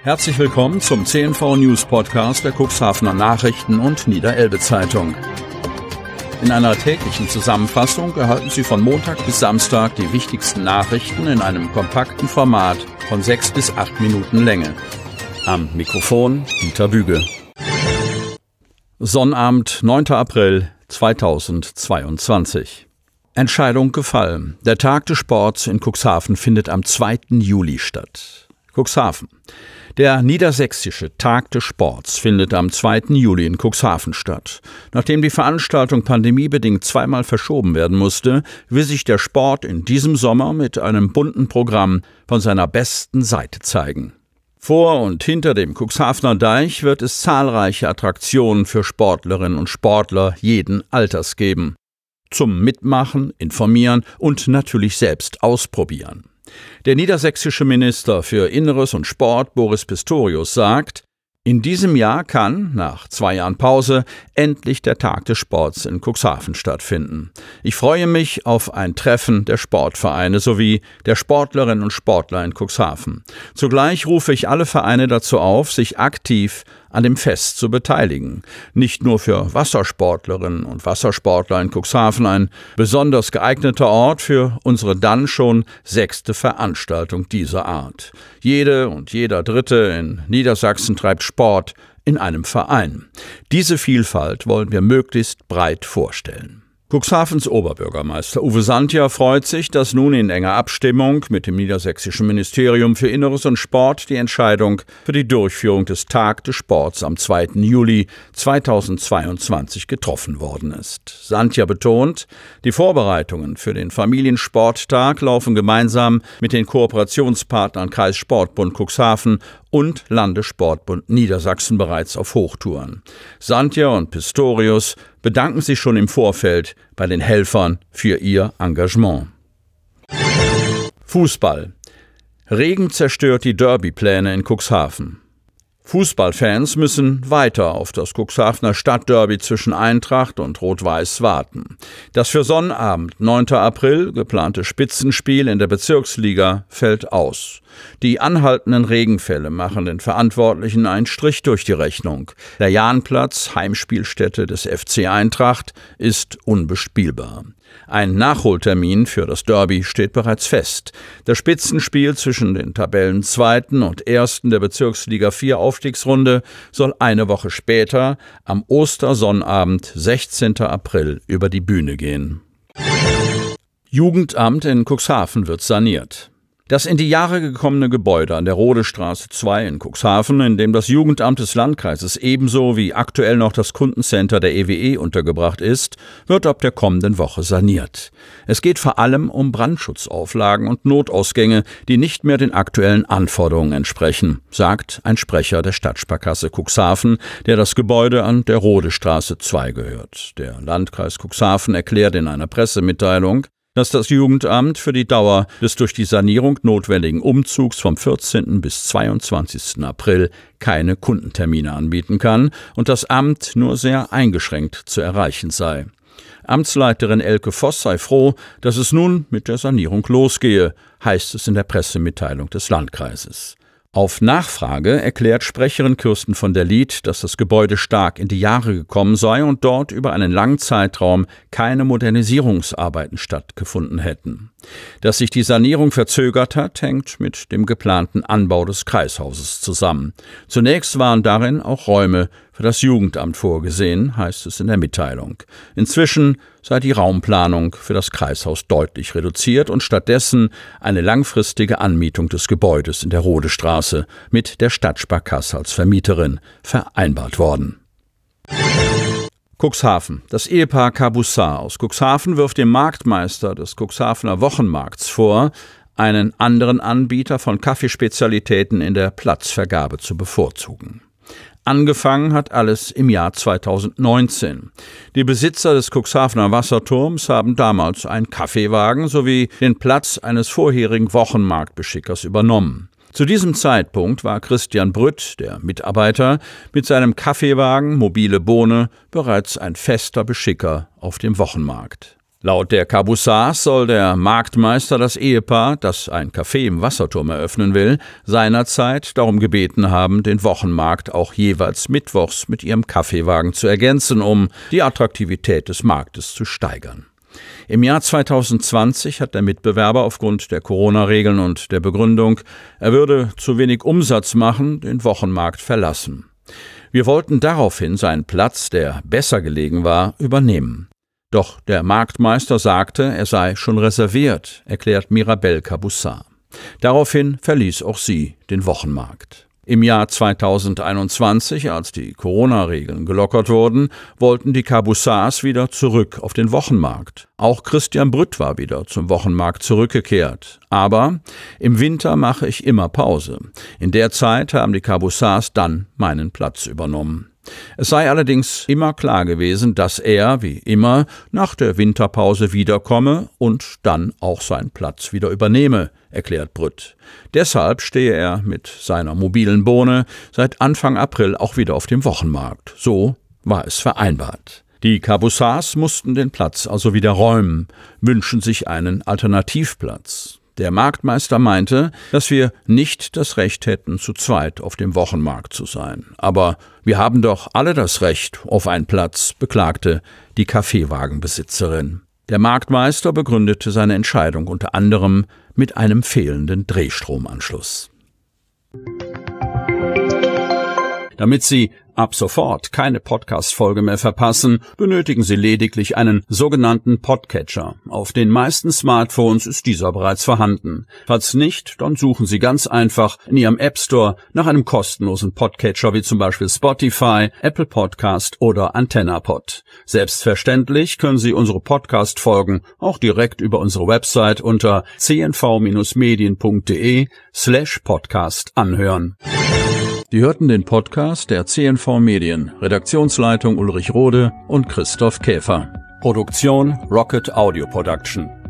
Herzlich willkommen zum CNV News Podcast der Cuxhavener Nachrichten und Niederelbe Zeitung. In einer täglichen Zusammenfassung erhalten Sie von Montag bis Samstag die wichtigsten Nachrichten in einem kompakten Format von 6 bis 8 Minuten Länge. Am Mikrofon Dieter Büge. Sonnabend, 9. April 2022. Entscheidung gefallen. Der Tag des Sports in Cuxhaven findet am 2. Juli statt. Cuxhaven. Der Niedersächsische Tag des Sports findet am 2. Juli in Cuxhaven statt. Nachdem die Veranstaltung pandemiebedingt zweimal verschoben werden musste, will sich der Sport in diesem Sommer mit einem bunten Programm von seiner besten Seite zeigen. Vor und hinter dem Cuxhavener Deich wird es zahlreiche Attraktionen für Sportlerinnen und Sportler jeden Alters geben. Zum Mitmachen, Informieren und natürlich selbst ausprobieren. Der niedersächsische Minister für Inneres und Sport, Boris Pistorius, sagt, in diesem Jahr kann, nach 2 Jahren Pause, endlich der Tag des Sports in Cuxhaven stattfinden. Ich freue mich auf ein Treffen der Sportvereine sowie der Sportlerinnen und Sportler in Cuxhaven. Zugleich rufe ich alle Vereine dazu auf, sich aktiv an dem Fest zu beteiligen. Nicht nur für Wassersportlerinnen und Wassersportler in Cuxhaven ein besonders geeigneter Ort für unsere dann schon 6. Veranstaltung dieser Art. Jede und jeder Dritte in Niedersachsen treibt Sport in einem Verein. Diese Vielfalt wollen wir möglichst breit vorstellen. Cuxhavens Oberbürgermeister Uwe Santja freut sich, dass nun in enger Abstimmung mit dem Niedersächsischen Ministerium für Inneres und Sport die Entscheidung für die Durchführung des Tag des Sports am 2. Juli 2022 getroffen worden ist. Santja betont, die Vorbereitungen für den Familiensporttag laufen gemeinsam mit den Kooperationspartnern Kreissportbund Cuxhaven und Landessportbund Niedersachsen bereits auf Hochtouren. Santja und Pistorius bedanken sich schon im Vorfeld bei den Helfern für ihr Engagement. Fußball. Regen zerstört die Derbypläne in Cuxhaven. Fußballfans müssen weiter auf das Cuxhavener Stadtderby zwischen Eintracht und Rot-Weiß warten. Das für Sonnabend, 9. April, geplante Spitzenspiel in der Bezirksliga fällt aus. Die anhaltenden Regenfälle machen den Verantwortlichen einen Strich durch die Rechnung. Der Jahnplatz, Heimspielstätte des FC Eintracht, ist unbespielbar. Ein Nachholtermin für das Derby steht bereits fest. Das Spitzenspiel zwischen den Tabellenzweiten und Ersten der Bezirksliga 4 Aufstiegsrunde soll eine Woche später, am Ostersonnabend, 16. April, über die Bühne gehen. Jugendamt in Cuxhaven wird saniert. Das in die Jahre gekommene Gebäude an der Rodestraße 2 in Cuxhaven, in dem das Jugendamt des Landkreises ebenso wie aktuell noch das Kundencenter der EWE untergebracht ist, wird ab der kommenden Woche saniert. Es geht vor allem um Brandschutzauflagen und Notausgänge, die nicht mehr den aktuellen Anforderungen entsprechen, sagt ein Sprecher der Stadtsparkasse Cuxhaven, der das Gebäude an der Rodestraße 2 gehört. Der Landkreis Cuxhaven erklärt in einer Pressemitteilung, dass das Jugendamt für die Dauer des durch die Sanierung notwendigen Umzugs vom 14. bis 22. April keine Kundentermine anbieten kann und das Amt nur sehr eingeschränkt zu erreichen sei. Amtsleiterin Elke Voss sei froh, dass es nun mit der Sanierung losgehe, heißt es in der Pressemitteilung des Landkreises. Auf Nachfrage erklärt Sprecherin Kirsten von der Lied, dass das Gebäude stark in die Jahre gekommen sei und dort über einen langen Zeitraum keine Modernisierungsarbeiten stattgefunden hätten. Dass sich die Sanierung verzögert hat, hängt mit dem geplanten Anbau des Kreishauses zusammen. Zunächst waren darin auch Räume für das Jugendamt vorgesehen, heißt es in der Mitteilung. Inzwischen sei die Raumplanung für das Kreishaus deutlich reduziert und stattdessen eine langfristige Anmietung des Gebäudes in der Rodestraße mit der Stadtsparkasse als Vermieterin vereinbart worden. Cuxhaven. Das Ehepaar Caboussat aus Cuxhaven wirft dem Marktmeister des Cuxhavener Wochenmarkts vor, einen anderen Anbieter von Kaffeespezialitäten in der Platzvergabe zu bevorzugen. Angefangen hat alles im Jahr 2019. Die Besitzer des Cuxhavener Wasserturms haben damals einen Kaffeewagen sowie den Platz eines vorherigen Wochenmarktbeschickers übernommen. Zu diesem Zeitpunkt war Christian Brütt, der Mitarbeiter, mit seinem Kaffeewagen Mobile Bohne bereits ein fester Beschicker auf dem Wochenmarkt. Laut der Cabusars soll der Marktmeister das Ehepaar, das ein Café im Wasserturm eröffnen will, seinerzeit darum gebeten haben, den Wochenmarkt auch jeweils mittwochs mit ihrem Kaffeewagen zu ergänzen, um die Attraktivität des Marktes zu steigern. Im Jahr 2020 hat der Mitbewerber aufgrund der Corona-Regeln und der Begründung, er würde zu wenig Umsatz machen, den Wochenmarkt verlassen. Wir wollten daraufhin seinen Platz, der besser gelegen war, übernehmen. Doch der Marktmeister sagte, er sei schon reserviert, erklärt Mirabel Cabusar. Daraufhin verließ auch sie den Wochenmarkt. Im Jahr 2021, als die Corona-Regeln gelockert wurden, wollten die Cabusars wieder zurück auf den Wochenmarkt. Auch Christian Brütt war wieder zum Wochenmarkt zurückgekehrt. Aber im Winter mache ich immer Pause. In der Zeit haben die Cabusars dann meinen Platz übernommen. Es sei allerdings immer klar gewesen, dass er, wie immer, nach der Winterpause wiederkomme und dann auch seinen Platz wieder übernehme, erklärt Brütt. Deshalb stehe er mit seiner mobilen Bohne seit Anfang April auch wieder auf dem Wochenmarkt. So war es vereinbart. Die Cabusars mussten den Platz also wieder räumen, wünschen sich einen Alternativplatz. Der Marktmeister meinte, dass wir nicht das Recht hätten, zu zweit auf dem Wochenmarkt zu sein. Aber wir haben doch alle das Recht auf einen Platz, beklagte die Kaffeewagenbesitzerin. Der Marktmeister begründete seine Entscheidung unter anderem mit einem fehlenden Drehstromanschluss. Damit Sie ab sofort keine Podcast-Folge mehr verpassen, benötigen Sie lediglich einen sogenannten Podcatcher. Auf den meisten Smartphones ist dieser bereits vorhanden. Falls nicht, dann suchen Sie ganz einfach in Ihrem App Store nach einem kostenlosen Podcatcher wie zum Beispiel Spotify, Apple Podcast oder AntennaPod. Selbstverständlich können Sie unsere Podcast-Folgen auch direkt über unsere Website unter cnv-medien.de/podcast anhören. Sie hörten den Podcast der CNV Medien, Redaktionsleitung Ulrich Rode und Christoph Käfer. Produktion Rocket Audio Production.